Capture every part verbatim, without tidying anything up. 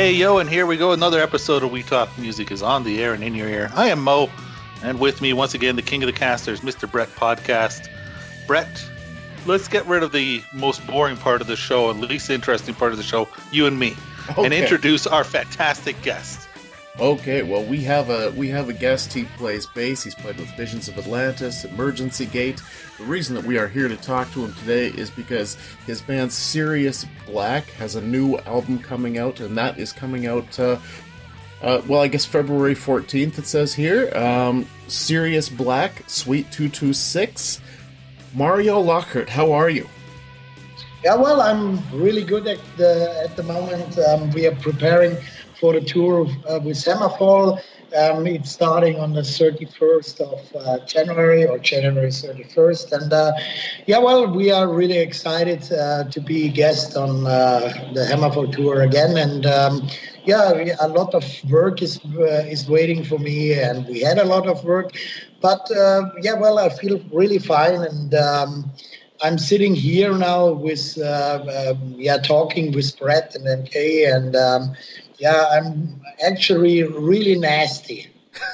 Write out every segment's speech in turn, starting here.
Hey, yo, and here we go. Another episode of We Talk Music is on the air and in your ear. I am Mo, and with me, once again, the king of the casters, Mister Brett Podcast. Brett, let's get rid of the most boring part of the show, and least interesting part of the show, you and me, okay, and introduce our fantastic guest. Okay, well, we have a we have a guest. He plays bass. He's played with Visions of Atlantis, Emergency Gate. The reason that we are here to talk to him today is because his band Sirius Black has a new album coming out, and that is coming out, uh, uh, well, I guess February fourteenth, it says here. Um, Sirius Black, Suite two two six. Mario Lockhart, how are you? Yeah, well, I'm really good at the, at the moment. Um, we are preparing for the tour uh, with Hammerfall. Um, it's starting on the thirty-first of uh, January or January thirty-first. And uh, yeah, well, we are really excited uh, to be a guest on uh, the Hammerfall tour again. And um, yeah, a lot of work is uh, is waiting for me, and we had a lot of work. But uh, yeah, well, I feel really fine, and um, I'm sitting here now with uh, um, yeah, talking with Brett and M K, and um, yeah, I'm actually really nasty.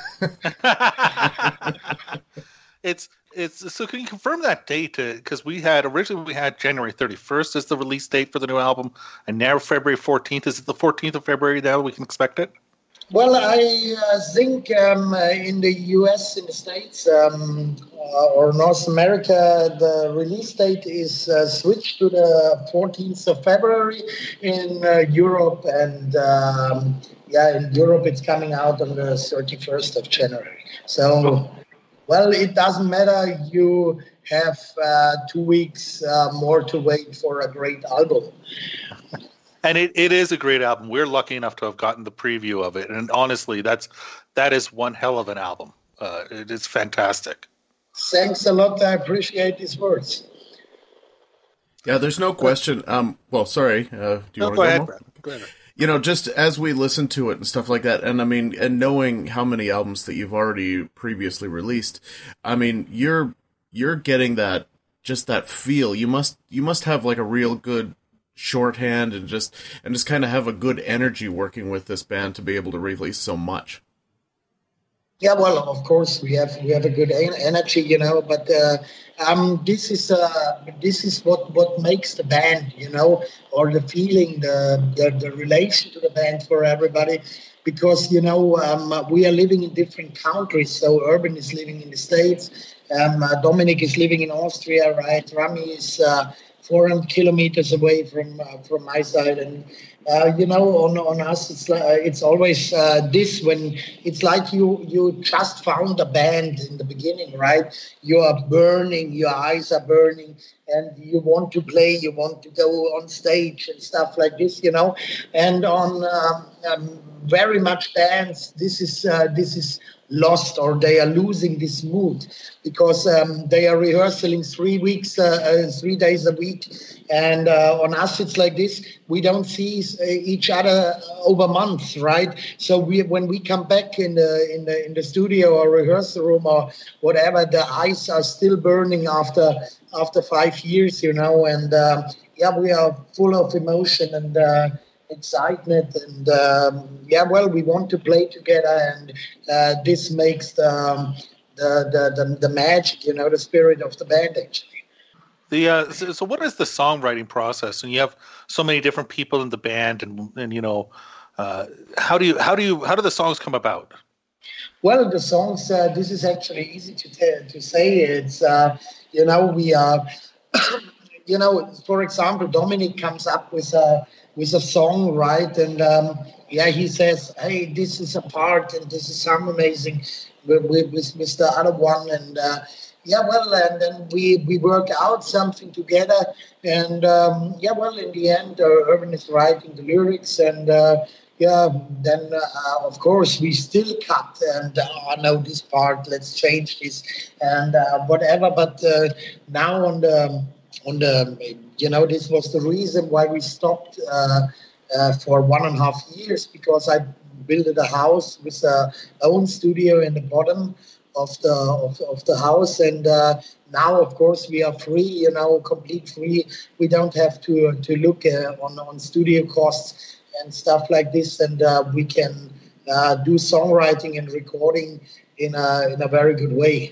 it's it's so. Can you confirm that date? Because we had originally we had January thirty-first as the release date for the new album, and now February fourteenth. Is it the fourteenth of February now? We can expect it. Well, I uh, think um, uh, in the U S, in the States, um, uh, or North America, the release date is uh, switched to the fourteenth of February. In uh, Europe and um, yeah, in Europe it's coming out on the thirty-first of January. So, well, it doesn't matter. You have uh, two weeks uh, more to wait for a great album. And it, it is a great album. We're lucky enough to have gotten the preview of it, and honestly, that's that is one hell of an album. Uh, it is fantastic. Thanks a lot. I appreciate these words. Yeah, there's no question. Um, well, sorry. Uh, do you no, want to go, go ahead, more? Brad. Go ahead. You know, just as we listen to it and stuff like that, and I mean, and knowing how many albums that you've already previously released, I mean, you're you're getting that just that feel. You must you must have like a real good shorthand and just and just kind of have a good energy working with this band to be able to release so much. Yeah, well, of course we have we have a good energy, you know. But uh, um, this is uh, this is what, what makes the band, you know, or the feeling, the, the the relation to the band for everybody. Because you know um, we are living in different countries. So Urban is living in the States. Um, uh, Dominic is living in Austria, right? Rami is Uh, four hundred kilometers away from uh, from my side, and uh, you know, on on us, it's like, uh, it's always uh, this when it's like you you just found a band in the beginning, right? You are burning, your eyes are burning, and you want to play, you want to go on stage and stuff like this, you know. And on um, um, very much bands, this is uh, this is. lost, or they are losing this mood, because um, they are rehearsing three weeks, uh, uh, three days a week, and uh, on us it's like this. We don't see each other over months, right? So we, when we come back in the in the in the studio or rehearsal room or whatever, the eyes are still burning after after five years, you know. And um, yeah, we are full of emotion and Uh, excitement, and um, yeah, well, we want to play together, and uh, this makes the, um, the, the the the magic, you know, the spirit of the band actually. The uh, so, so what is the songwriting process? And you have so many different people in the band, and and you know, uh, how do you how do you how do the songs come about? Well, the songs. Uh, this is actually easy to t- to say. It's uh, you know we are, you know, for example, Dominic comes up with a. with a song, right? And um, yeah, he says, hey, this is a part, and this is some amazing with, with, with the other one. And uh, yeah, well, and then we, we work out something together. And um, yeah, well, in the end, uh, Urban is writing the lyrics. And uh, yeah, then uh, of course we still cut and uh, I know this part, let's change this and uh, whatever. But uh, now on the, on the, you know, this was the reason why we stopped uh, uh, for one and a half years, because I built a house with a own studio in the bottom of the of, of the house, and uh, now of course we are free, you know, complete free. We don't have to to look uh, on on studio costs, and stuff like this, and uh, we can uh, do songwriting and recording in a in a very good way.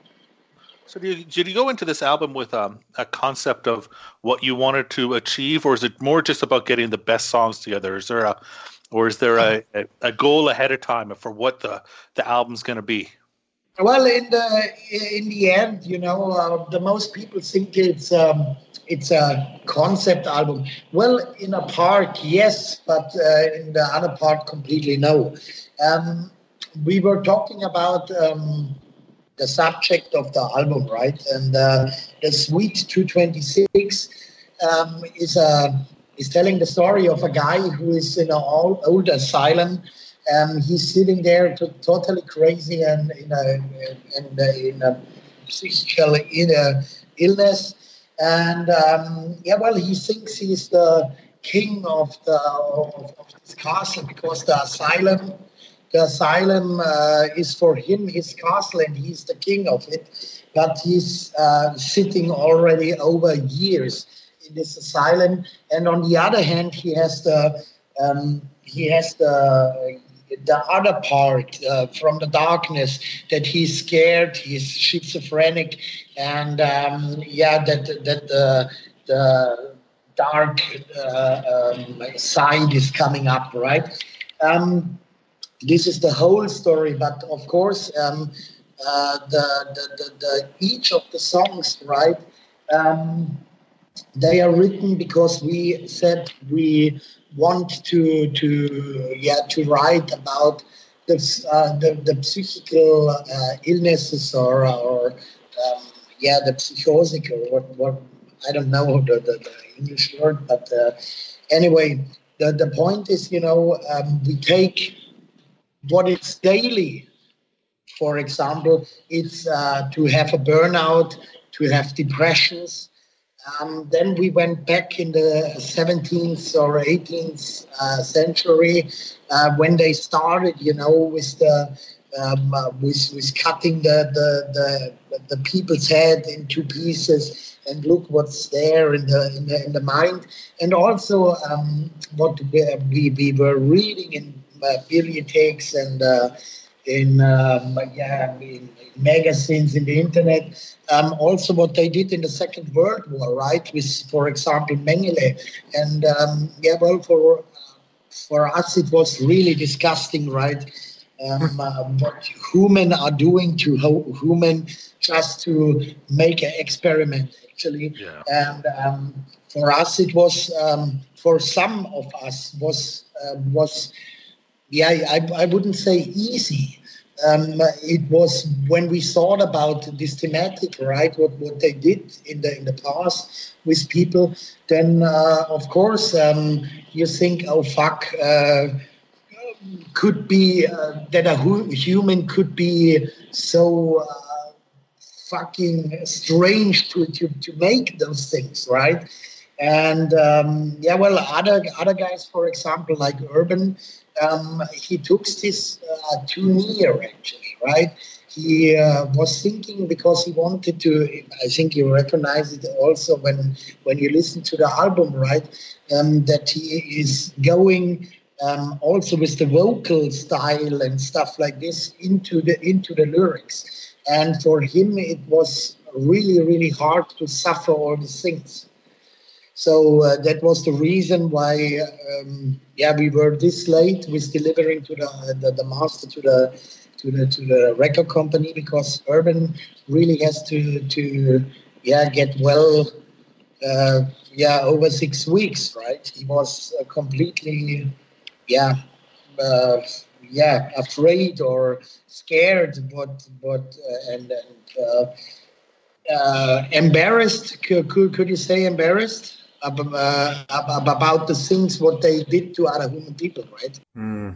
So did you, did you go into this album with um, a concept of what you wanted to achieve, or is it more just about getting the best songs together? Is there a, or is there a, a, a goal ahead of time for what the, the album's going to be? Well, in the in the end, you know, uh, the most people think it's um, it's a concept album. Well, in a part, yes, but uh, in the other part, completely no. Um, we were talking about um, the subject of the album, right? And uh, the Suite two twenty-six um, is a is telling the story of a guy who is in an old, old asylum. Um, he's sitting there to, totally crazy and in a in a, in a psychical in a illness, and um, yeah, well, he thinks he's the king of the of, of this castle because the asylum. The asylum uh, is for him his castle, and he's the king of it. But he's uh, sitting already over years in this asylum. And on the other hand, he has the um, he has the the other part uh, from the darkness, that he's scared, he's schizophrenic, and um, yeah, that that uh, the dark uh, um, side is coming up, right? Um, This is the whole story, but of course, um, uh, the, the, the, the each of the songs, right? Um, they are written because we said we want to to yeah to write about the uh, the, the psychical uh, illnesses or or um, yeah the psychosis or what what I don't know the, the, the English word, but uh, anyway, the the point is, you know, um, we take what is daily. For example, it's uh, to have a burnout, to have depressions. Um, then we went back in the seventeenth or eighteenth uh, century uh, when they started, you know, with the um, uh, with with cutting the, the the the people's head into pieces, and look what's there in the in the, in the mind, and also um, what we we were reading in Uh, bibliothèques and uh, in um, yeah in magazines, in the internet. Um, also, what they did in the Second World War, right? With, for example, Mengele, and um, yeah, well, for for us it was really disgusting, right? Um, uh, what humans are doing to ho- human just to make an experiment, actually. Yeah. And um, for us, it was um, for some of us was uh, was. Yeah, I, I wouldn't say easy. Um, it was when we thought about this thematic, right? What what they did in the in the past with people. Then, uh, of course, um, you think, oh fuck, uh, could be uh, that a hu- human could be so uh, fucking strange to, to to make those things, right? And um, yeah, well, other other guys, for example, like Urban. Um, he took this uh, too near, actually, right? He uh, was thinking, because he wanted to, I think you recognize it also when when you listen to the album, right? Um, that he is going um, also with the vocal style and stuff like this into the into the lyrics. And for him, it was really, really hard to suffer all these things. So uh, that was the reason why, um, yeah, we were this late with delivering to the, the the master to the to the to the record company, because Urban really has to to yeah get well, uh, yeah over six weeks, right? He was uh, completely yeah uh, yeah afraid or scared, but but uh, and and uh, uh, embarrassed. Could, could could you say embarrassed? Uh, about the things what they did to other human people, right? Mm.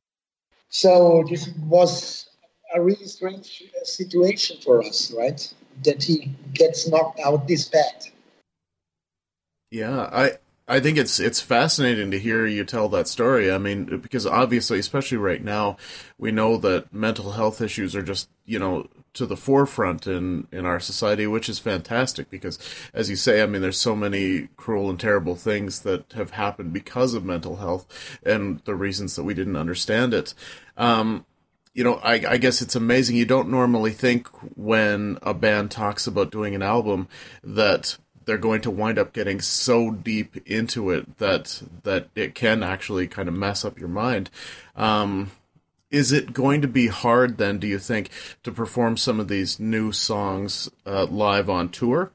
So this was a really strange situation for us, right? That he gets knocked out this bad. Yeah, I I think it's it's fascinating to hear you tell that story. I mean, because obviously, especially right now, we know that mental health issues are just, you know, to the forefront in, in our society, which is fantastic because, as you say, I mean, there's so many cruel and terrible things that have happened because of mental health and the reasons that we didn't understand it. Um, you know, I, I guess it's amazing. You don't normally think when a band talks about doing an album that they're going to wind up getting so deep into it that that it can actually kind of mess up your mind. Um, is it going to be hard then, do you think, to perform some of these new songs uh, live on tour?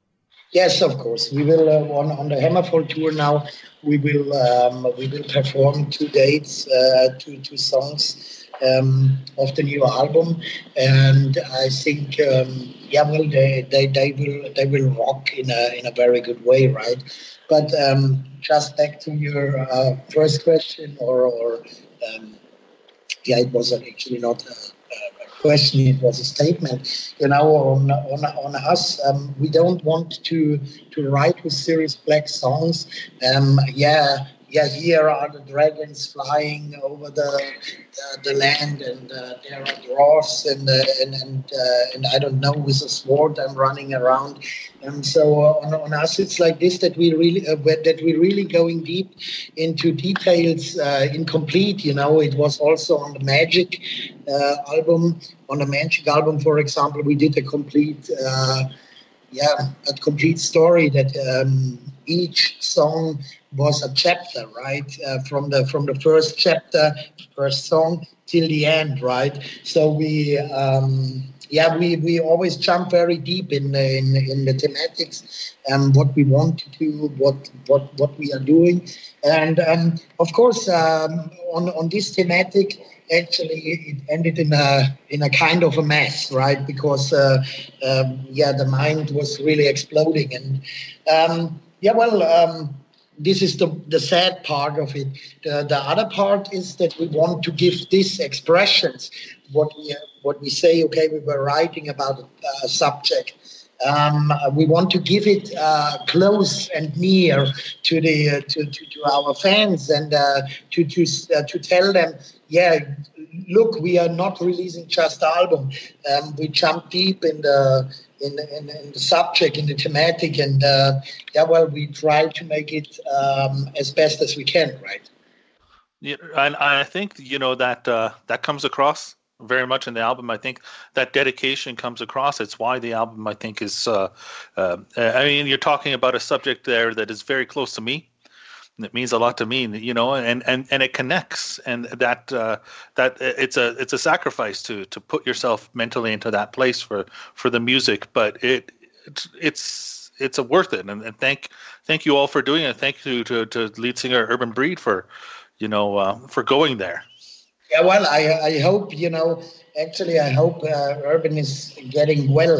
Yes, of course. We will uh, on on the Hammerfall tour now. We will um, we will perform two dates, uh, two two songs um, of the new album, and I think um, yeah, well, they, they they will they will rock in a in a very good way, right? But um, just back to your uh, first question, or or um, yeah, it was actually not a, a question; it was a statement. You know, on on on us, um, we don't want to to write with Sirius Black songs. Um, yeah. Yeah, here are the dragons flying over the uh, the land, and uh, there are dwarfs, and uh, and and, uh, and I don't know, with a sword I'm running around. And so uh, on, on us, it's like this, that we really uh, that we really going deep into details, uh, incomplete. You know, it was also on the Magic uh, album. On the Magic album, for example, we did a complete. Uh, Yeah, a complete story that um, each song was a chapter, right? Uh, from the from the first chapter, first song till the end, right? So we, um, yeah, we, we always jump very deep in the, in, in the thematics and what we want to do, what what what we are doing, and um, of course um, on on this thematic. Actually, it ended in a in a kind of a mess, right? Because uh, um, yeah, the mind was really exploding, and um, yeah, well, um, this is the the sad part of it. The, the other part is that we want to give these expressions, what we what we say. Okay, we were writing about a, a subject. Um, we want to give it uh, close and near to the uh, to, to to our fans, and uh, to to uh, to tell them, yeah, look, we are not releasing just the album. Um, we jump deep in the in, in, in the subject, in the thematic, and uh, yeah, well, we try to make it um, as best as we can, right? Yeah, and I think you know that uh, that comes across very much in the album. I think that dedication comes across. It's why the album, I think, is. Uh, uh, I mean, you're talking about a subject there that is very close to me. It means a lot to me, you know, and, and, and it connects, and that uh, that it's a it's a sacrifice to to put yourself mentally into that place for, for the music, but it it's it's, it's a worth it, and, and thank thank you all for doing it. Thank you to, to lead singer Urban Breed for, you know, uh, for going there. Yeah, well, I I hope, you know, actually I hope uh, Urban is getting well,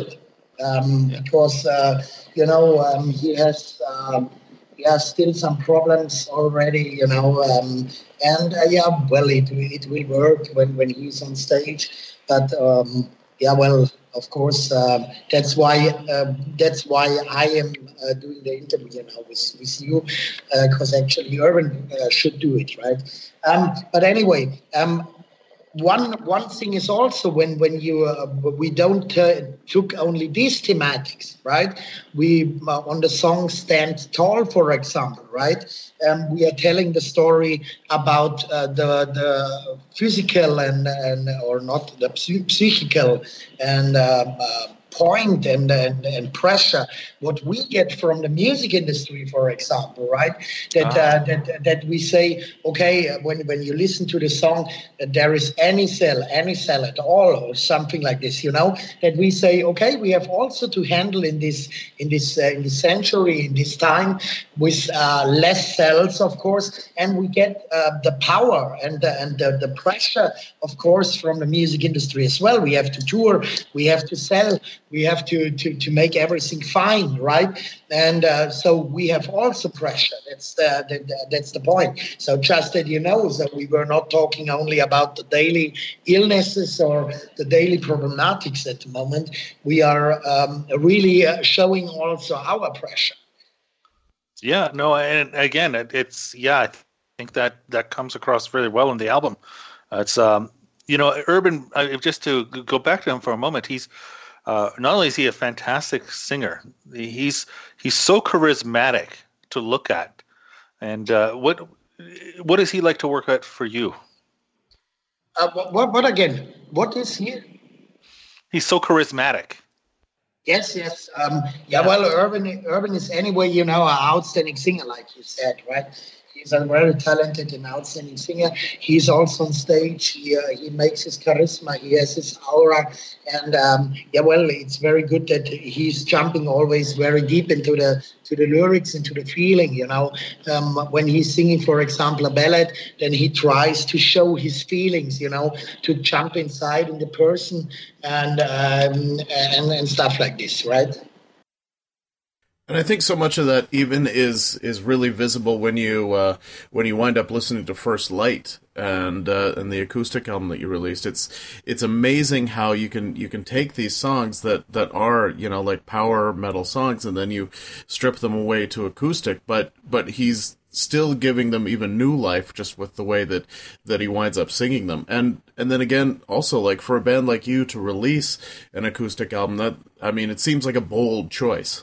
um, because uh, you know um, he has. Um, Yeah, still some problems already, you know, um, and uh, yeah, well, it it will work when, when he's on stage, but um, yeah, well, of course, uh, that's why uh, that's why I am uh, doing the interview now with with you, because uh, actually Urban uh, should do it, right? Um, but anyway, um. One one thing is also when when you uh, we don't uh, took only these thematics, right? We uh, on the song "Stand Tall," for example, right? Um, we are telling the story about uh, the the physical and and or not the psychical and uh, uh, point and, and and pressure what we get from the music industry, for example, right? That ah. uh, that that we say, okay, when when you listen to the song, that there is any cell, any cell at all, or something like this, you know. That we say, okay, we have also to handle in this in this uh, in this century, in this time, with uh, less cells, of course, and we get uh, the power and the, and the, the pressure, of course, from the music industry as well. We have to tour, we have to sell. We have to, to, to make everything fine, right? And uh, so we have also pressure. That's the, the, the that's the point. So just that you know, that we were not talking only about the daily illnesses or the daily problematics at the moment. We are um, really uh, showing also our pressure. Yeah, no, and again, it, it's yeah, I think that that comes across very well in the album. Uh, it's um, you know, Urban. Uh, just to g- go back to him for a moment, he's uh, not only is he a fantastic singer, he's he's so charismatic to look at. And uh, what what is he like to work at for you? Uh, what, what what again? What is here? He's so charismatic. Yes, yes. Um, yeah, Yeah. well, Urban, Urban is anyway, you know, an outstanding singer, like you said, right? He's a very talented and outstanding singer. He's also on stage. He, uh, he makes his charisma. He has his aura, and um, yeah, well, it's very good that he's jumping always very deep into the to the lyrics, into the feeling. You know, um, when he's singing, for example, a ballad, then he tries to show his feelings. You know, to jump inside in the person and um, and and stuff like this, right? And I think so much of that even is is really visible when you uh, when you wind up listening to First Light and uh, and the acoustic album that you released. It's it's amazing how you can you can take these songs that, that are, you know, like power metal songs, and then you strip them away to acoustic. But but he's still giving them even new life just with the way that, that he winds up singing them. And and then again, also, like, for a band like you to release an acoustic album, that I mean, it seems like a bold choice.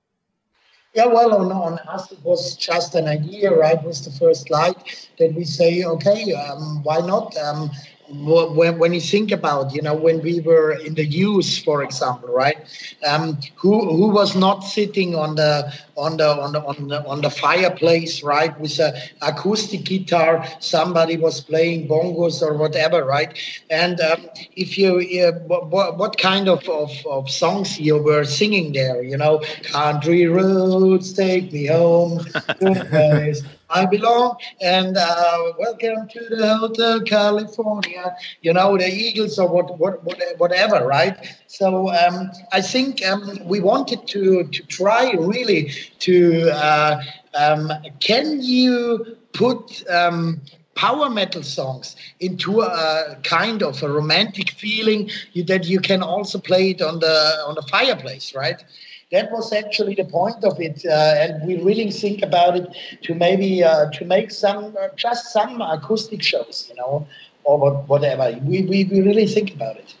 Yeah, well, on, on us, it was just an idea, right? It was the First Light that we say, okay, um, why not? Um, when, when you think about, you know, when we were in the youth, for example, right? Um, who who was not sitting on the on the on the on the, on the fireplace, right, with a acoustic guitar? Somebody was playing bongos or whatever, right? And um, if you, uh, what, what kind of, of, of songs you were singing there? You know, country roads take me home to the place I belong, and uh, welcome to the Hotel California. You know, the Eagles or what, what, what whatever, right? So um, I think um, we wanted to to try really to uh, um, can you put um, power metal songs into a kind of a romantic feeling that you can also play it on the on the fireplace, right? That was actually the point of it, uh, and we really think about it to maybe uh, to make some uh, just some acoustic shows, you know, or what, whatever. We, we we really think about it.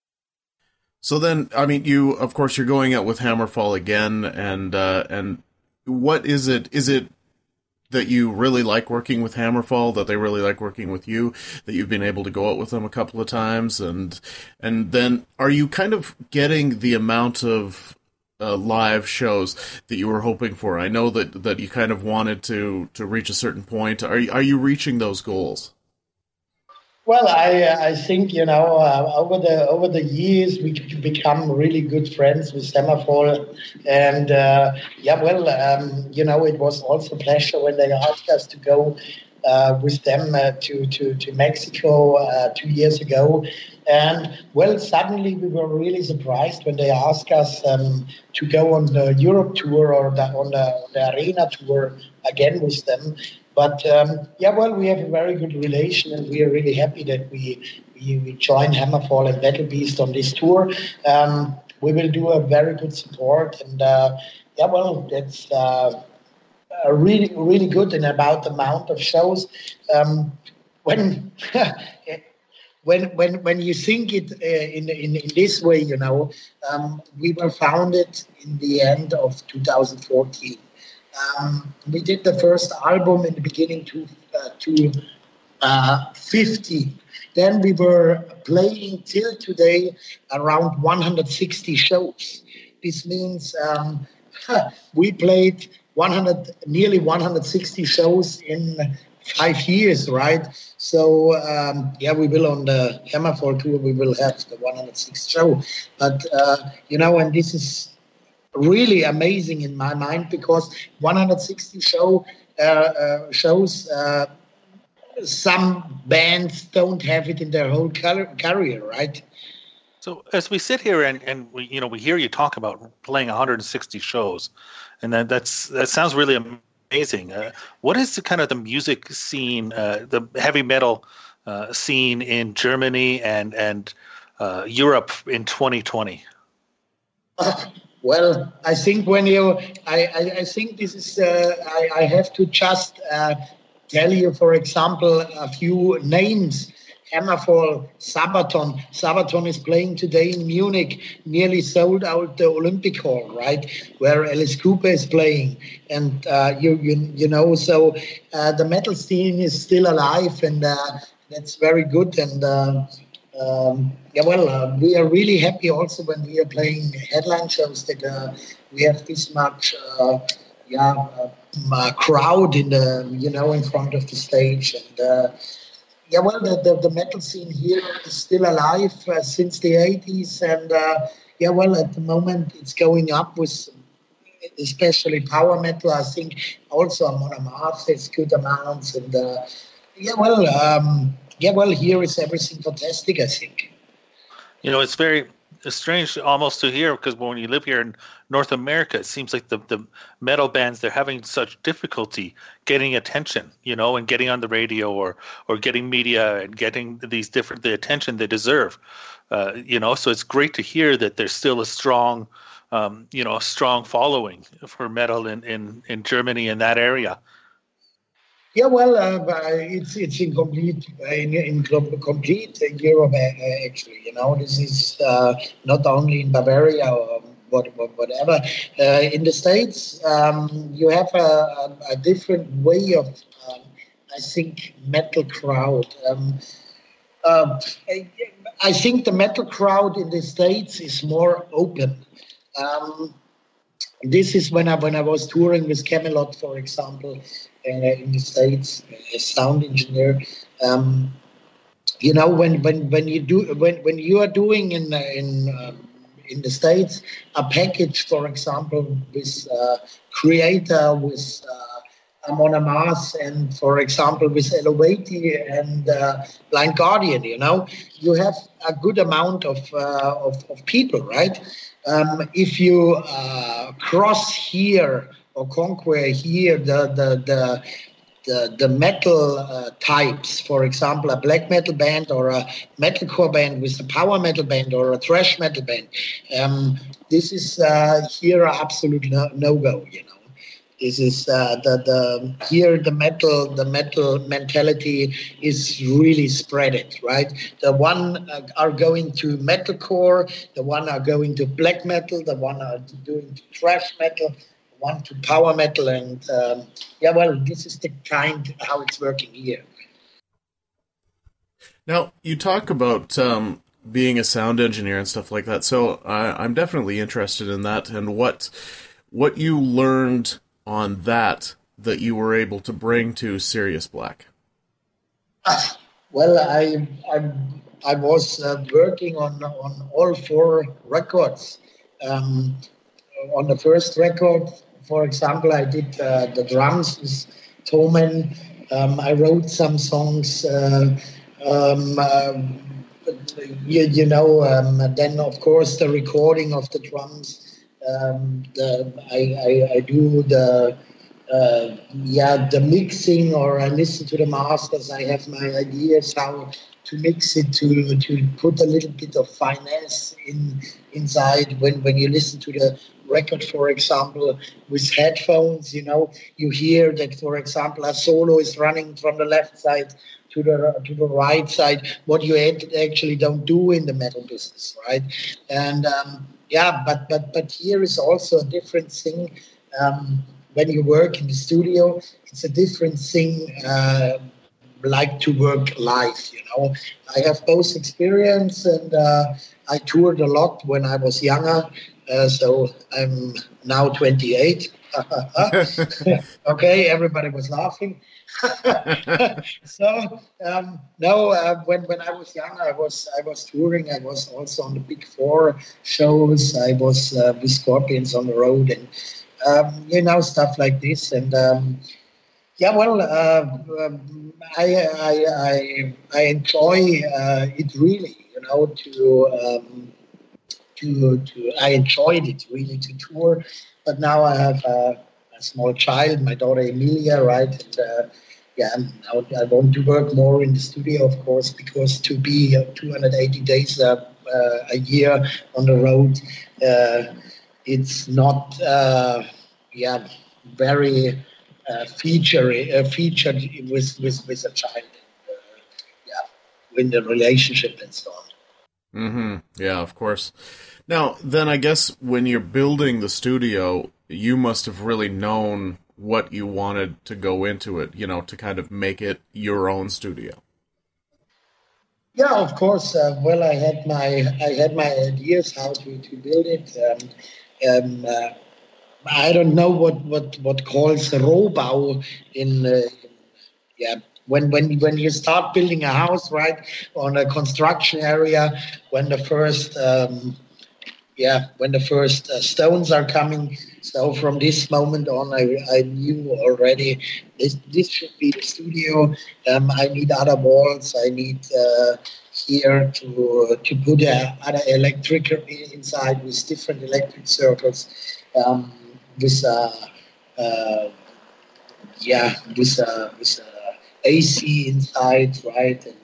So then, I mean, you, of course, you're going out with Hammerfall again, and uh, and what is it? Is it that you really like working with Hammerfall, that they really like working with you, that you've been able to go out with them a couple of times, and and then are you kind of getting the amount of uh, live shows that you were hoping for? I know that, that you kind of wanted to, to reach a certain point. Are you, are you reaching those goals? Well, I I think, you know, uh, over the over the years we become really good friends with Hammerfall, and uh, yeah, well, um, you know, it was also a pleasure when they asked us to go uh, with them uh, to to to Mexico uh, two years ago, and well, suddenly we were really surprised when they asked us um, to go on the Europe tour or the, on the on the arena tour again with them. But um, yeah, well, we have a very good relation, and we are really happy that we we, we joined Hammerfall and Battle Beast on this tour. Um, we will do a very good support, and uh, yeah, well, that's uh, uh, really really good. And about the amount of shows, um, when when when when you think it uh, in, in in this way, you know, um, we were founded in the end of two thousand fourteen. Um, we did the first album in the beginning to uh, to uh, fifty. Then we were playing till today around one hundred sixty shows. This means um, we played one hundred, nearly one hundred sixty shows in five years, right? So um, yeah, we will on the Hammerfall tour. We will have the one hundred sixth show, but uh, you know, and this is really amazing in my mind because one hundred sixty show uh, uh, shows uh, some bands don't have it in their whole career, right? So as we sit here and, and we you know we hear you talk about playing one hundred sixty shows, and that that's that sounds really amazing. Uh, what is the kind of the music scene, uh, the heavy metal uh, scene in Germany and and uh, Europe in twenty twenty? Uh, Well, I think when you, I, I, I think this is, uh, I, I have to just uh, tell you, for example, a few names. Hammerfall, Sabaton. Sabaton is playing today in Munich, nearly sold out the Olympic Hall, right, where Alice Cooper is playing. And uh, you, you you know, so uh, the metal scene is still alive, and uh, that's very good. And uh, um, yeah, well, uh, we are really happy also when we are playing headline shows that uh, we have this much, uh, yeah, uh, uh, crowd in the, you know, in front of the stage. And uh, yeah, well, the, the, the metal scene here is still alive uh, since the eighties. And uh, yeah, well, at the moment it's going up with especially power metal. I think also Amon Amarth has good amounts. And uh, yeah, well, um, yeah, well, here is everything fantastic, I think. You know, it's very it's strange almost to hear, because when you live here in North America, it seems like the, the metal bands, they're having such difficulty getting attention, you know, and getting on the radio or or getting media and getting these different the attention they deserve, uh, you know. So it's great to hear that there's still a strong, um, you know, a strong following for metal in, in, in Germany in that area. Yeah, well, uh, it's it's in complete in, in complete Europe actually. You know, this is uh, not only in Bavaria or what, whatever. Uh, in the States, um, you have a, a different way of, um, I think, metal crowd. Um, uh, I think the metal crowd in the States is more open. Um, this is when I when I was touring with Camelot, for example. Uh, in the States, as sound engineer, um, you know, when, when, when you do when, when you are doing in uh, in um, in the States a package, for example, with uh, Creator, with uh, Amon Amarth, and for example with Eluveitie and uh, Blind Guardian, you know, you have a good amount of uh, of, of people, right? Um, if you uh, cross here or conquer here the the the the, the metal uh, types, for example, a black metal band or a metalcore band with a power metal band or a thrash metal band, um, this is uh, here an absolute no, no go. You know, this is uh, the the here the metal the metal mentality is really spread it, right. The one uh, are going to metalcore, the one are going to black metal, the one are doing to thrash metal, one to power metal, and um, yeah, well, this is the kind how it's working here. Now, you talk about um, being a sound engineer and stuff like that, so I, I'm definitely interested in that and what what you learned on that that you were able to bring to Sirius Black. Uh, well, I I, I was uh, working on on all four records. Um, on the first record, for example, I did uh, the drums with Toman. Um, I wrote some songs. Uh, um, uh, you, you know, um, then of course the recording of the drums. Um, the, I, I, I do the uh, yeah the mixing, or I listen to the masters. I have my ideas how to mix it, to to put a little bit of finesse in inside. When when you listen to the record, for example, with headphones, you know, you hear that, for example, a solo is running from the left side to the to the right side, what you actually don't do in the metal business, right? And um, yeah, but but but here is also a different thing. Um, when you work in the studio, it's a different thing. Uh, like to work live, you know. I have both experience, and uh, I toured a lot when I was younger. Uh, so I'm now twenty-eight. Okay, everybody was laughing. So um, no, uh, when when I was young, I was I was touring. I was also on the Big Four shows. I was uh, with Scorpions on the road, and um, you know, stuff like this. And um, yeah, well, uh, um, I, I I I enjoy uh, it really. You know, to um, to to I enjoyed it really to tour. But now I have a, a small child, my daughter Emilia, right? And, uh, yeah, now I want to work more in the studio, of course, because to be uh, two hundred eighty days uh, uh, a year on the road, uh, it's not uh, yeah very uh, feature uh, featured with with with a child, uh, yeah, in the relationship and so on. Mm-hmm. Yeah, of course. Now, then I guess when you're building the studio, you must have really known what you wanted to go into it, you know, to kind of make it your own studio. Yeah, of course. Uh, well, I had my I had my ideas how to, to build it. Um, um, uh, I don't know what what what calls Rohbau in, uh, in yeah. When, when when you start building a house, right, on a construction area, when the first um, yeah, when the first uh, stones are coming. So from this moment on, I, I knew already this this should be the studio. Um, I need other walls. I need uh, here to to put uh, other electric inside with different electric circuits, um, with uh, uh, yeah, with uh, with uh, A C inside, right, and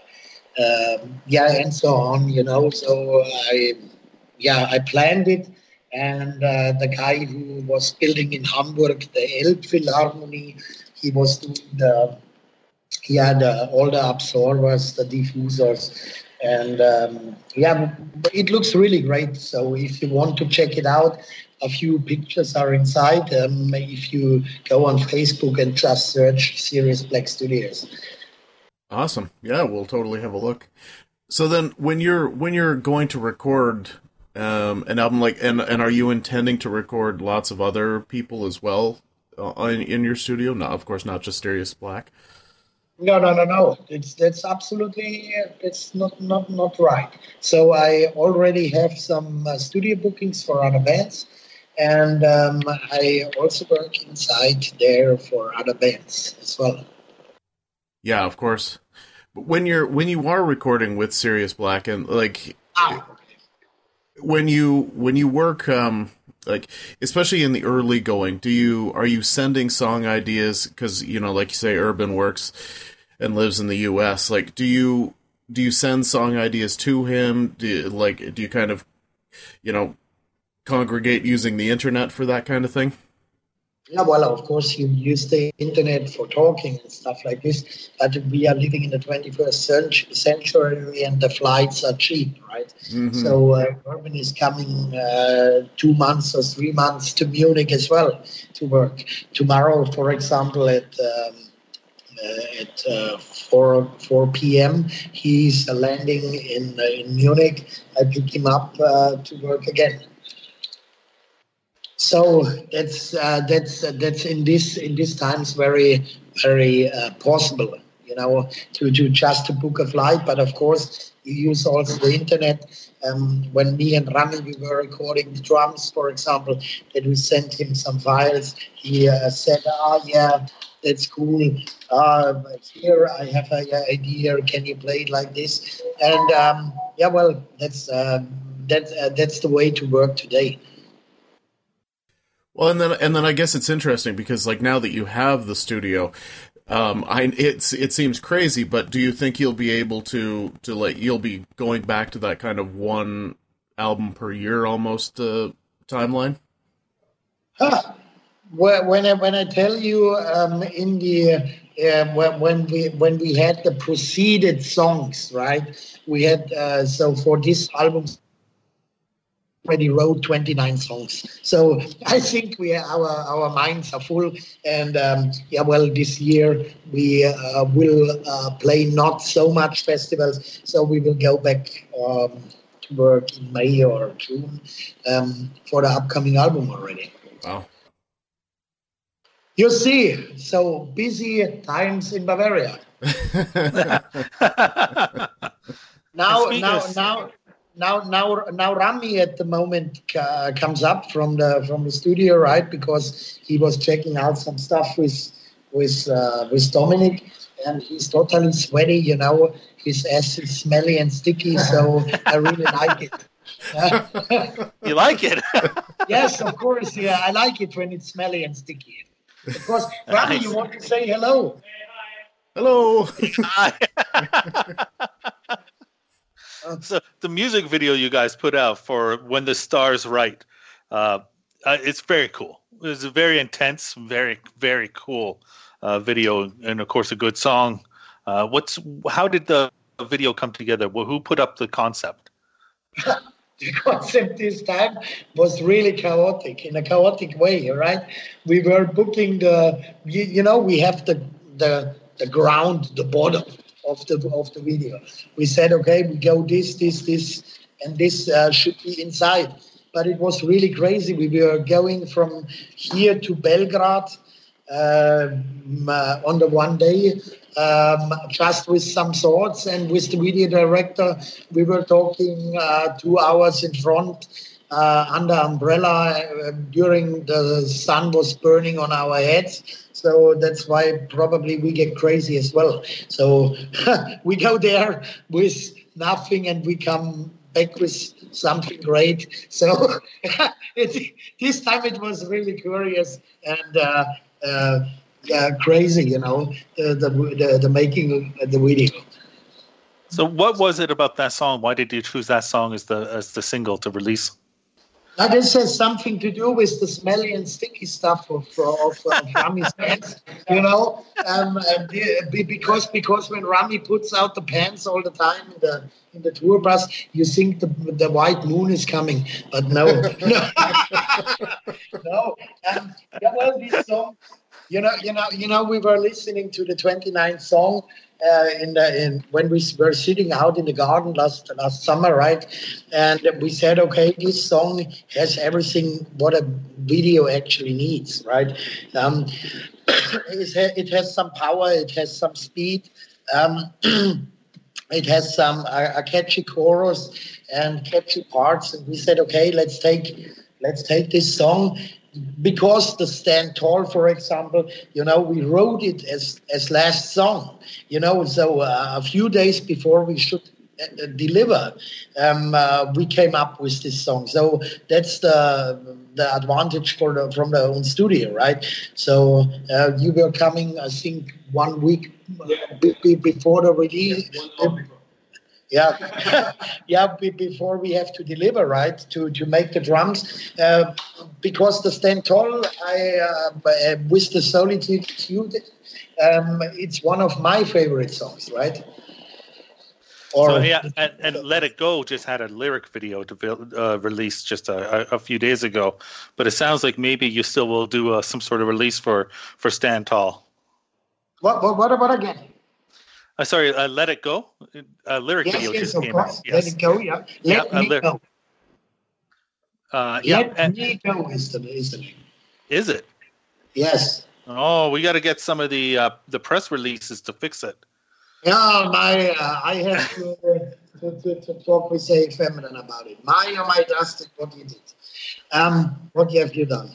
uh, um, yeah, and so on. You know, so I. Yeah, I planned it, and uh, the guy who was building in Hamburg, the Elbphilharmonie, he was doing the, he had uh, all the absorbers, the diffusers, and um, yeah, it looks really great. So if you want to check it out, a few pictures are inside. Um, if you go on Facebook and just search Sirius Black Studios. Awesome. Yeah, we'll totally have a look. So then, when you're when you're going to record Um, an album like, and and are you intending to record lots of other people as well uh, in, in your studio? No, of course not, just Sirius Black. No, no, no, no. It's that's absolutely it's not not not right. So I already have some uh, studio bookings for other bands, and um, I also work inside there for other bands as well. Yeah, of course. But when you're when you are recording with Sirius Black and like. Ah. When you when you work, um, like especially in the early going, do you are you sending song ideas? Because you know, like you say, Urban works and lives in the U S. Like, do you do you send song ideas to him? Do you, like do you kind of, you know, congregate using the internet for that kind of thing? Yeah, well, of course, you use the internet for talking and stuff like this, but we are living in the twenty-first century and the flights are cheap, right? Mm-hmm. So uh, Urban is coming uh, two months or three months to Munich as well to work. Tomorrow, for example, at um, uh, at uh, four four p.m., he's uh, landing in, uh, in Munich. I pick him up uh, to work again. So that's uh, that's uh, that's in this in these times very very uh, possible, you know, to, to just to book a flight. But of course, you use also the internet. Um, when me and Rami we were recording the drums, for example, that we sent him some files. He uh, said, "Ah, yeah, that's cool. Uh, here I have an idea. Can you play it like this?" And um, yeah, well, that's uh, that's uh, that's the way to work today. Well, and then and then I guess it's interesting because like now that you have the studio, um, I it's it seems crazy, but do you think you'll be able to to like you'll be going back to that kind of one album per year almost uh, timeline? Huh. When I when I tell you um, in the uh, when when we when we had the preceded songs, right? We had uh, so for this album. Already wrote twenty-nine songs, so I think we our our minds are full. And um, yeah, well, this year we uh, will uh, play not so much festivals, so we will go back um, to work in May or June um, for the upcoming album already. Wow! You see, so busy times in Bavaria. now, now, now. Now, now, now, Rami at the moment uh, comes up from the from the studio, right? Because he was checking out some stuff with with uh, with Dominic, and he's totally sweaty. You know, his ass is smelly and sticky. So I really like it. You like it? Yes, of course. Yeah, I like it when it's smelly and sticky. Of course, Rami, nice. You want to say hello? Hello. Hi. So the music video you guys put out for When the Stars Write, Uh, uh, it's very cool. It was a very intense, very very cool uh, video, and of course a good song. Uh, what's how did the video come together? Well, who put up the concept? The concept this time was really chaotic, in a chaotic way, right? We were booking the, you, you know, we have the, the the ground, the bottom of the of the video. We said, okay, we go this, this, this, and this uh, should be inside. But it was really crazy. We were going from here to Belgrade um, uh, on the one day. Um, just with some thoughts, and with the video director, we were talking uh, two hours in front uh, under umbrella uh, during the sun was burning on our heads. So that's why probably we get crazy as well. So we go there with nothing and we come back with something great. So it, this time it was really curious and uh, uh, Yeah, crazy, you know, the, the the the making of the video. So, what was it about that song? Why did you choose that song as the as the single to release? Now, this has something to do with the smelly and sticky stuff of of, of Rami's pants, you know, um, and the, because because when Rami puts out the pants all the time in the in the tour bus, you think the the white moon is coming, but no, no, no. Um, yeah, well, this song. You know, you know, you know. We were listening to the twenty-ninth song uh, in the in when we were sitting out in the garden last last summer, right? And we said, okay, this song has everything what a video actually needs, right? Um, it, ha- it has some power, it has some speed, um, it has some a, a catchy chorus and catchy parts. And we said, okay, let's take let's take this song. Because the Stand Tall, for example, you know, we wrote it as as last song, you know, so uh, a few days before we should uh, deliver, um, uh, we came up with this song. So that's the the advantage for the from the own studio, right? So uh, you were coming, I think, one week b- b- before the release. Yeah, yeah. Before we have to deliver, right, to to make the drums, uh, because the Stand Tall, I uh, with the Solitude, um, it's one of my favorite songs, right? Or, so yeah, and, and Let It Go just had a lyric video to uh, release just a, a few days ago, but it sounds like maybe you still will do uh, some sort of release for for Stand Tall. What what what about again? Uh, sorry, uh, Let It Go. A uh, lyric yes, video yes, just of came course. out. Yes. Let It Go, yeah. Let yeah, Me lyric- Go. Uh, yeah, Let and, Me Go is the, is the name. Is it? Yes. Oh, we got to get some of the uh, the press releases to fix it. Yeah, my uh, I have to, uh, to, to, to talk with A Feminine about it. My oh my Dustin, what you did? Um, what have you done?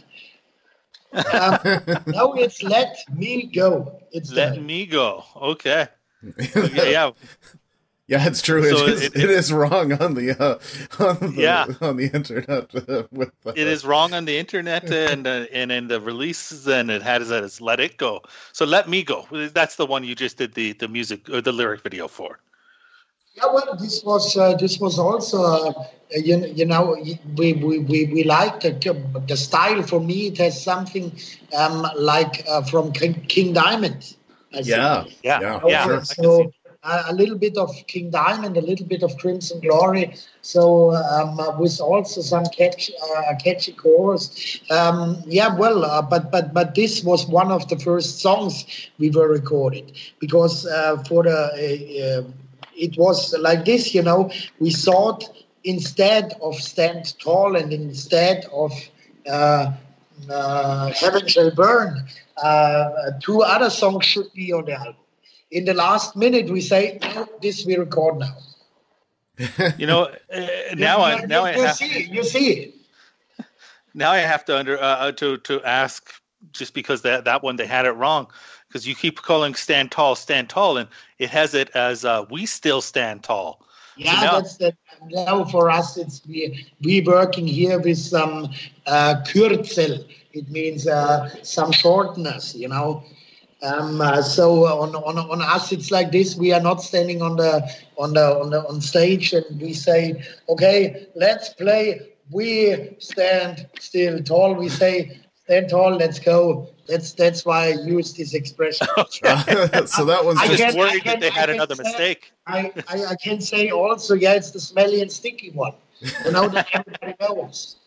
Um, no, it's Let Me Go. It's Let Me Go. Okay. yeah, yeah. Yeah, it's true. So it, is, it, it, it is wrong on the uh, on the yeah. on the internet. Uh, with uh, it is wrong on the internet and uh, and in the releases, and it has it as Let It Go. So Let Me Go. That's the one you just did the the music or the lyric video for. Yeah, well, this was uh, this was also uh, you, you know we we we, we like the the style. For me, it has something um, like uh, from King, King Diamond. I yeah, think. yeah, yeah, yeah. Sure. So uh, a little bit of King Diamond, a little bit of Crimson Glory. So um, uh, with also some catchy uh, catchy chorus. Um, yeah, well, uh, but but but this was one of the first songs we were recorded because uh, for the. Uh, uh, It was like this, you know, we thought instead of Stand Tall and instead of uh, uh, Heaven Shall Burn, uh, two other songs should be on the album. In the last minute, we say, no, this we record now. You know, uh, now you, I you, now you, I you have, see, you see it. Now I have to under uh, to to ask, just because that that one they had it wrong. Because you keep calling Stand Tall, Stand Tall, and it has it as uh, We Still Stand Tall. Yeah, so now, that's that. Now for us, it's we we working here with some uh, Kürzel. It means uh, some shortness, you know. Um, uh, so on, on on us, it's like this. We are not standing on the on the on the on stage, and we say, okay, let's play we stand still tall. We say, stand tall, let's go. That's that's why I use this expression. Uh, so that one's I Just can- just worried I can- that they had I can another say- mistake. I, I, I can say also, yeah, it's the smelly and sticky one. You know, that everybody knows.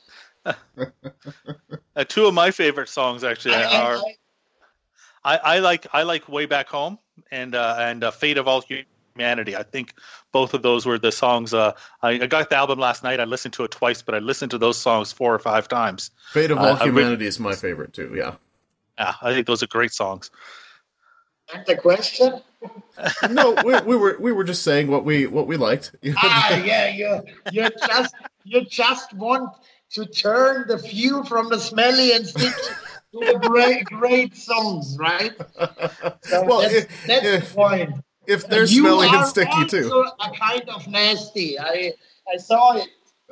Uh, two of my favorite songs actually I- I- are I- I, I like I like Way Back Home and uh, and uh, Fate of All Humanity. I think both of those were the songs. Uh, I, I got the album last night. I listened to it twice, but I listened to those songs four or five times. Fate of Uh, All I re- Humanity is my favorite too. Yeah. Yeah, I think those are great songs. And the question? No, we, we were we were just saying what we what we liked. Ah, yeah, you you just you just want to turn the view from the smelly and sticky to the great great songs, right? So Well, that's, if- that's if- the point. If they're you smelly and are sticky also too. a kind of nasty. I I saw it.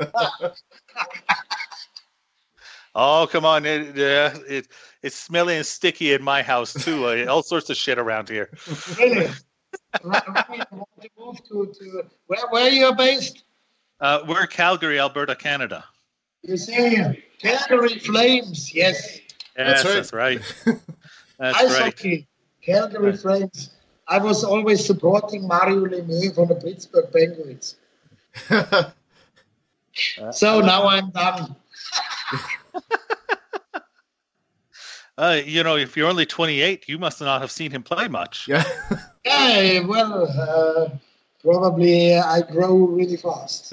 Oh, come on. It, yeah, it, it's smelly and sticky in my house, too. Uh, all sorts of shit around here. Really? Right, right. I want to move to, to where where you're based? Uh, we're Calgary, Alberta, Canada. You see, Calgary Flames. Yes, Yes, That's that's right. That's ice right. hockey. Calgary Flames. I was always supporting Mario Lemieux from the Pittsburgh Penguins. So now I'm done. Uh, you know, if you're only twenty-eight, you must not have seen him play much. Yeah. Yeah, well, uh, probably I grow really fast.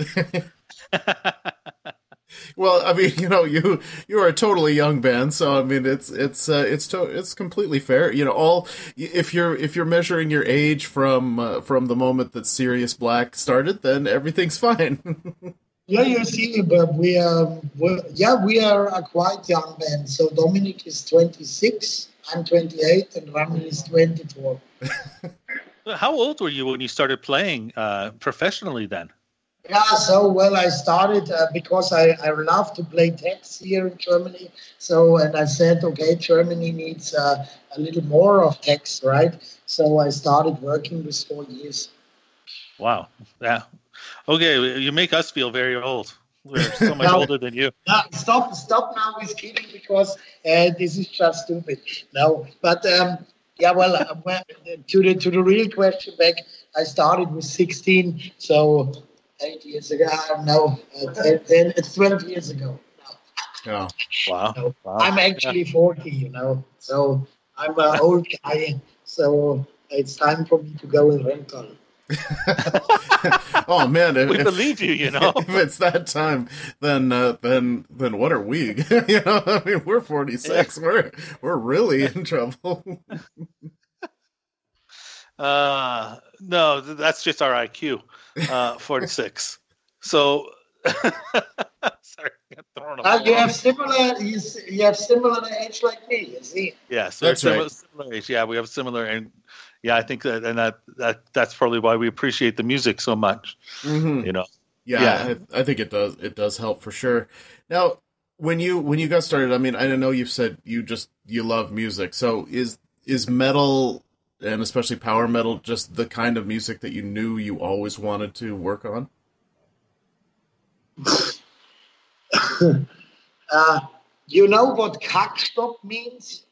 Well, I mean, you know, you you are a totally young band, so I mean, it's it's uh, it's to, it's completely fair. You know, all if you're if you're measuring your age from uh, from the moment that Sirius Black started, then everything's fine. Yeah, you see, but we are, we're, yeah, we are a quite young band. So Dominic is twenty-six, I'm twenty-eight, and Rami is twenty-four. How old were you when you started playing uh, professionally then? Yeah, so well, I started uh, because I, I love to play text here in Germany. So, and I said, okay, Germany needs uh, a little more of text, right? So I started working with four years. Wow. Yeah. Okay, you make us feel very old. We're so much No. older than you. No, stop, stop now with kidding because uh, this is just stupid. No, but um, yeah, well, uh, well, to the to the real question back, I started with sixteen, so eight years ago. No, uh, ten, ten, twelve years ago. Yeah. Wow. No, Wow. I'm actually forty, you know, so I'm an old guy. So it's time for me to go in rental. Oh man, if, We if- believe you, you know. if it's that time, then uh, then then what are we? You know, I mean, we're forty-six. We're we're really in trouble. Uh, no, th- that's just our I Q, uh, forty-six. So, sorry, got thrown Uh, off. you have similar, you, s- you have similar age like me, you see. Yes, That's similar, right. similar age. Yeah, we have similar, and yeah, I think that, and that that that's probably why we appreciate the music so much. Mhm. You know. Yeah, Yeah. I, I think it does. It does help for sure. Now, when you when you got started, I mean, I know you've said you just you love music. So is is metal and especially power metal just the kind of music that you knew you always wanted to work on? Uh, you know what Kackstopp means?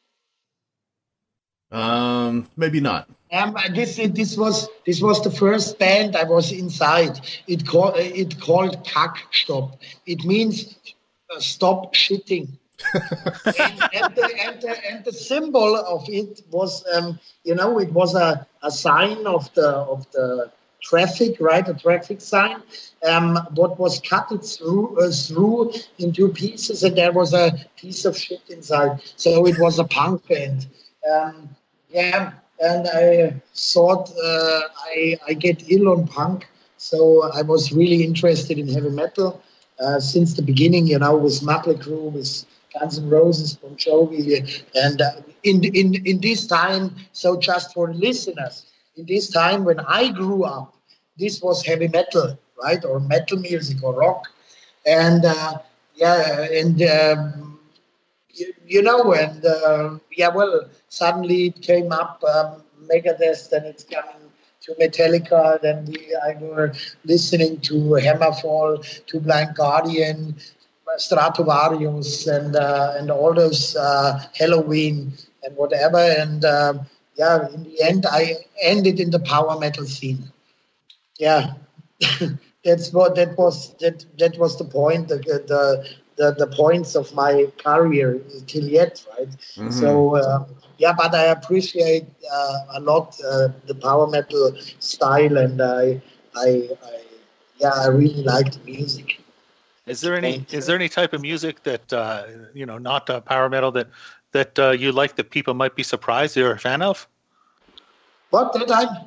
Um, maybe not. Um, this this was this was the first band I was inside. It called it called Kackstopp. It means uh, stop shitting. and, and, the, and, the, and the symbol of it was, um, you know, it was a, a sign of the of the traffic, right? A traffic sign. Um, what was cut it through uh, through into pieces, and there was a piece of shit inside. So it was a punk band. Um, yeah, and I thought uh, I I get ill on punk, so I was really interested in heavy metal uh, since the beginning. You know, with Mötley Crüe, with Guns N' Roses, Bon Jovi, and uh, in in in this time. So just for listeners, in this time when I grew up, this was heavy metal, right, or metal music or rock, and uh, yeah, and. Um, You, you know, and uh, yeah, well, suddenly it came up, um, Megadeth, then it's coming to Metallica, then we I were listening to Hammerfall, to Blind Guardian, Stratovarius and uh, and all those uh, Halloween and whatever. And um, yeah, in the end, I ended in the power metal scene. Yeah, that's what that was. That that was the point. The the the, the points of my career till yet, right? Mm-hmm. So uh, yeah, but I appreciate uh, a lot uh, the power metal style, and I I, I yeah I really like the music. Is there any is there any type of music that uh, you know, not uh, power metal, that that uh, you like that people might be surprised you're a fan of? What did I?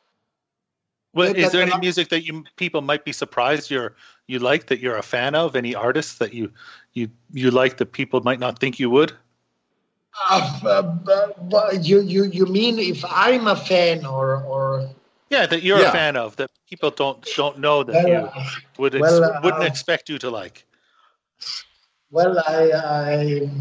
Well, is there any music that you people might be surprised you're you like, that you're a fan of? Any artists that you you you like that people might not think you would? Uh, uh, you you you mean if I'm a fan or or? Yeah, that you're Yeah. a fan of, that people don't don't know that Well, you would ex- well, uh, wouldn't expect you to like. Well, I I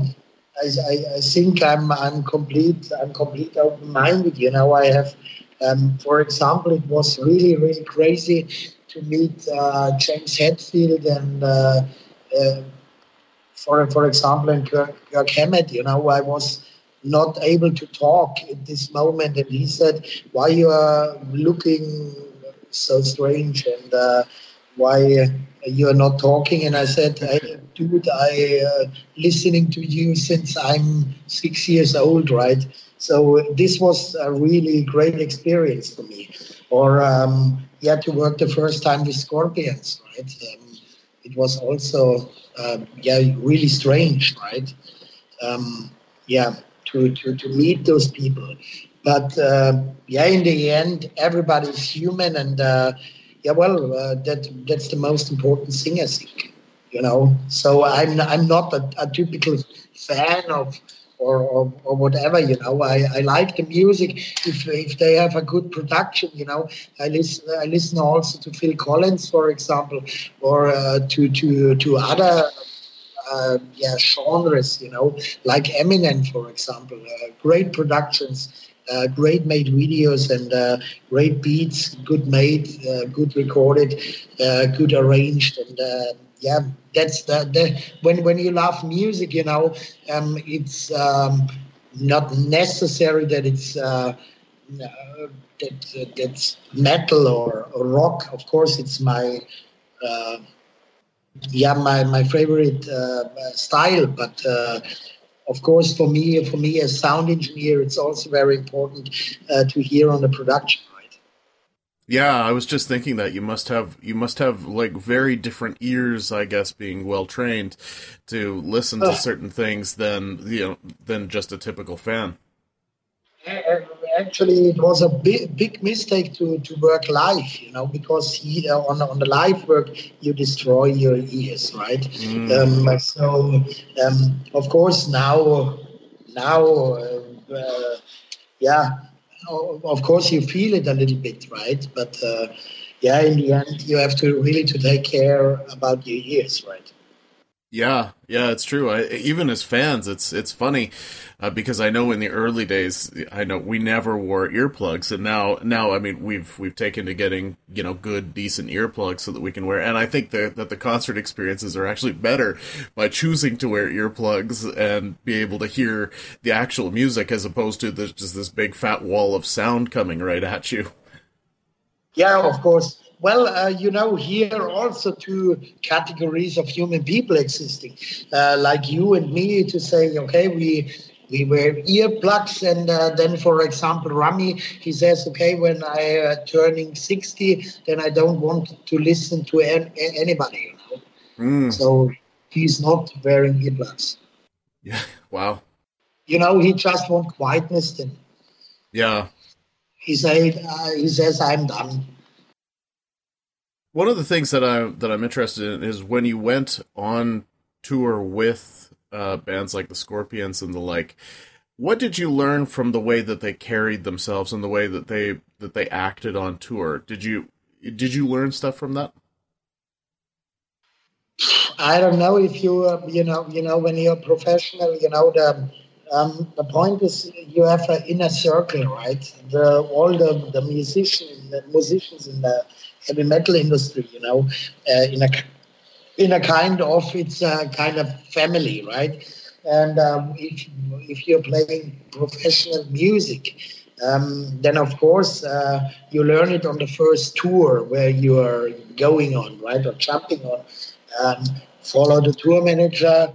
I, I think I'm I'm complete I'm complete open-minded. You know, I have, um, for example, it was really really crazy to meet uh, James Hetfield and, uh, uh, for for example, and Kirk, Kirk Hammett. You know, I was not able to talk at this moment, and he said, "Why you are looking so strange, and uh, why you are not talking?" And I said, "Hey, dude, I uh, listening to you since I'm six years old, right?" So this was a really great experience for me. Or um, yeah, to work the first time with Scorpions, right? Um, it was also uh, yeah really strange, right? Um, yeah. To, to, to meet those people. But uh, yeah, in the end, everybody's human, and uh, yeah, well, uh, that that's the most important thing, I think. You know, so I'm I'm not a, a typical fan of or, or or whatever. You know, I, I like the music if if they have a good production. You know, I listen I listen also to Phil Collins, for example, or uh, to to to other. Uh, yeah, genres, you know, like Eminem, for example. Uh, great productions, uh, great made videos, and uh, great beats, good made, uh, good recorded, uh, good arranged, and uh, yeah, that's the, the when when you love music, you know, um, it's um, not necessary that it's. Uh, uh, that, that's metal or, or rock. Of course, it's my. Uh, Yeah, my my favorite uh, style, but uh, of course, for me, for me as sound engineer, it's also very important uh, to hear on the production, right? Yeah, I was just thinking that you must have you must have like very different ears, I guess, being well trained to listen to Uh, certain things than you know than just a typical fan. Actually, it was a big, big mistake to, to work live, you know, because he, uh, on on the live work you destroy your ears, right? Mm. Um, so, um, of course, now, now, uh, uh, yeah, o- of course you feel it a little bit, right? But uh, yeah, in the end, you have to really to take care about your ears, right? Yeah, yeah, it's true. I, even as fans, it's it's funny uh, because I know in the early days, I know we never wore earplugs, and now now I mean we've we've taken to getting you know good decent earplugs so that we can wear. And I think that that the concert experiences are actually better by choosing to wear earplugs and be able to hear the actual music as opposed to the, just this big fat wall of sound coming right at you. Yeah, of course. Well, uh, you know, here also two categories of human people existing, uh, like you and me, to say, okay, we we wear earplugs, and uh, then, for example, Rami, he says, okay, when I uh, turning sixty, then I don't want to listen to an, anybody, you know. Mm. So he's not wearing earplugs. Yeah. Wow. You know, he just wants quietness. Then Yeah. he said, uh, he says, I'm done. One of the things that I that I'm interested in is when you went on tour with uh, bands like the Scorpions and the like. What did you learn from the way that they carried themselves and the way that they that they acted on tour? Did you did you learn stuff from that? I don't know if you uh, you know you know when you're professional, you know the um, the point is you have an inner circle, right? The all the the musicians the musicians in the heavy metal industry, you know, uh, in a in a kind of, it's a kind of family, right? And um, if if you're playing professional music, um, then of course uh, you learn it on the first tour where you are going on, right, or jumping on. Um, follow the tour manager.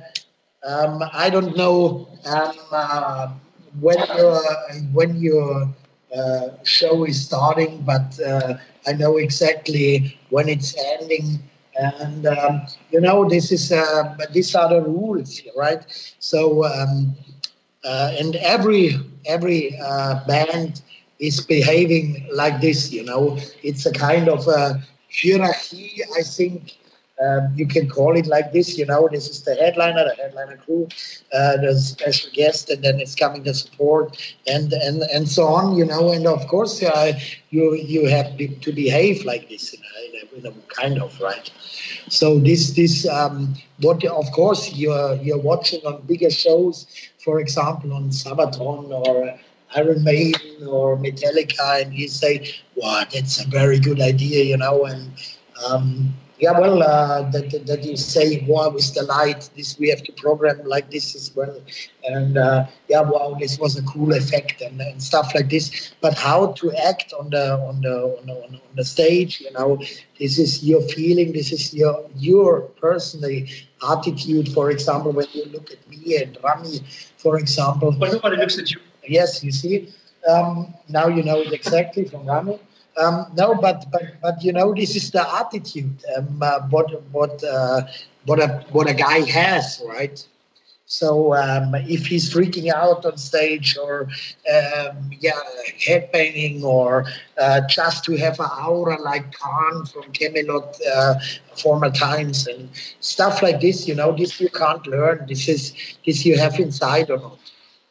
Um, I don't know um, uh, when your when your uh, show is starting, but uh, I know exactly when it's ending. And um, you know, this is uh, these are the rules, right? So, um, uh, and every every uh, band is behaving like this. You know, it's a kind of a hierarchy, I think. Um, you can call it like this, you know, this is the headliner, the headliner crew, uh, the special guest, and then it's coming the support, and and, and so on, you know, and of course uh, you you have to behave like this in a, in a, in a kind of, right? So this this um, what of course you're you're watching on bigger shows, for example on Sabaton or Iron Maiden or Metallica, and you say, wow, that's a very good idea, you know, and um, yeah, well, uh, that, that you say, wow, with the light, this we have to program like this as well. And uh, yeah, wow, this was a cool effect and, and stuff like this. But how to act on the on the on the, on the stage, you know, this is your feeling, this is your your personal attitude. For example, when you look at me and Rami, for example. But nobody looks at you. Yes, you see. Um, now you know it exactly from Rami. Um, no, but, but but you know, this is the attitude. Um, uh, what what uh, what a what a guy has, right? So um, if he's freaking out on stage, or um, yeah, headbanging, or uh, just to have an aura like Khan from Camelot, uh, former times, and stuff like this, you know, this you can't learn. This is this you have inside or not.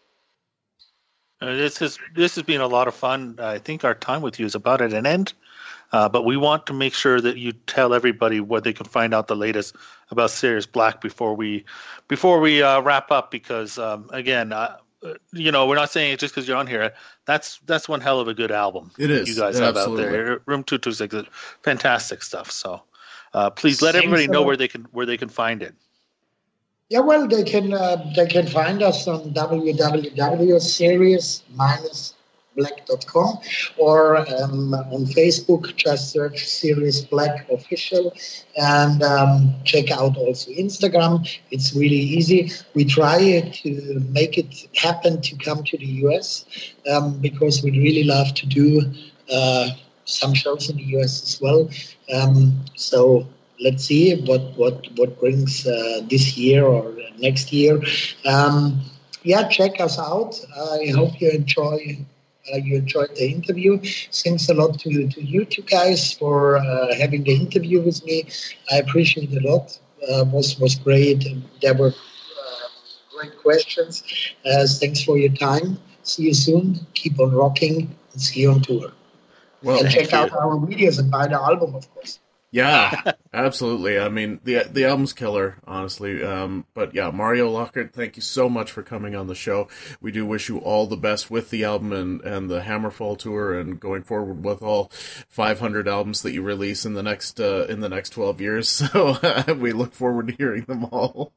Uh, this has this has been a lot of fun. I think our time with you is about at an end, uh, but we want to make sure that you tell everybody where they can find out the latest about Sirius Black before we before we uh, wrap up. Because um, again, uh, you know, we're not saying it just because you're on here. That's that's one hell of a good album. It is. You guys yeah, have absolutely. out there. Room two two six, fantastic stuff. So uh, please let Thanks everybody know a lot. where they can where they can find it. Yeah, well, they can uh, they can find us on w w w dot sirius dash black dot com or um, on Facebook. Just search Sirius Black Official, and um, check out also Instagram. It's really easy. We try to make it happen to come to the U S um, because we'd really love to do uh, some shows in the U S as well. Um, so. Let's see what what what brings uh, this year or next year. Um, yeah, check us out. I hope you enjoy uh, you enjoyed the interview. Thanks a lot to to you two guys for uh, having the interview with me. I appreciate it a lot. Uh, was was great. There were uh, great questions. Uh, thanks for your time. See you soon. Keep on rocking and see you on tour. Well, and check you. out our videos and buy the album, of course. Yeah, absolutely. I mean, the the album's killer, honestly. Um, but yeah, Mario Lockhart, thank you so much for coming on the show. We do wish you all the best with the album and, and the Hammerfall tour, and going forward with all five hundred albums that you release in the next uh, in the next twelve years. So uh, we look forward to hearing them all.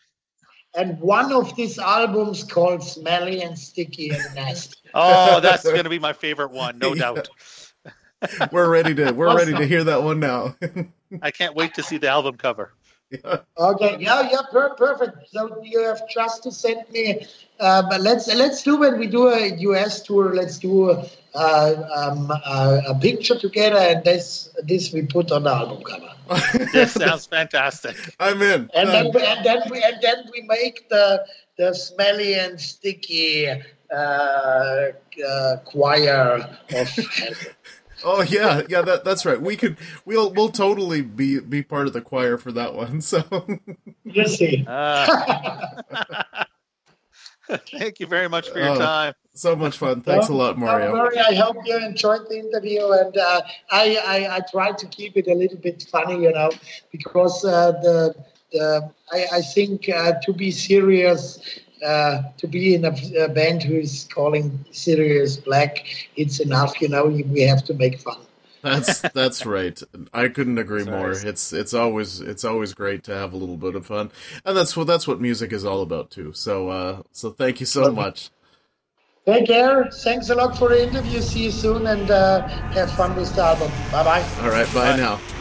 And one of these albums called Smelly and Sticky and Nasty. Oh, that's going to be my favorite one, no Yeah. doubt. We're ready to we're ready to hear that one now. I can't wait to see the album cover. Yeah. Okay, yeah, yeah, per- perfect. So you have just to send me. Uh, but let's let's do when we do a U S tour. Let's do a, uh, um, a, a picture together, and this this we put on the album cover. This sounds fantastic. I'm in. And then Um, we, and then we and then we make the the smelly and sticky uh, uh, choir of hell. Oh yeah, yeah, that that's right. We could we'll we'll totally be be part of the choir for that one. So You see. Uh, thank you very much for your Oh. time. so much fun. Thanks a lot, Don't Mario. worry, I hope you enjoyed the interview, and uh, I, I I tried to keep it a little bit funny, you know, because uh, the the I, I think uh, to be serious, uh, to be in a, a band who is calling Sirius Black, it's enough, you know. We have to make fun. That's that's right. I couldn't agree Sorry. more. It's it's always it's always great to have a little bit of fun, and that's what that's what music is all about too. So uh, so thank you so much. Take care. Thanks a lot for the interview. See you soon, and uh, have fun with the album. Bye bye. All right, bye, Bye. now.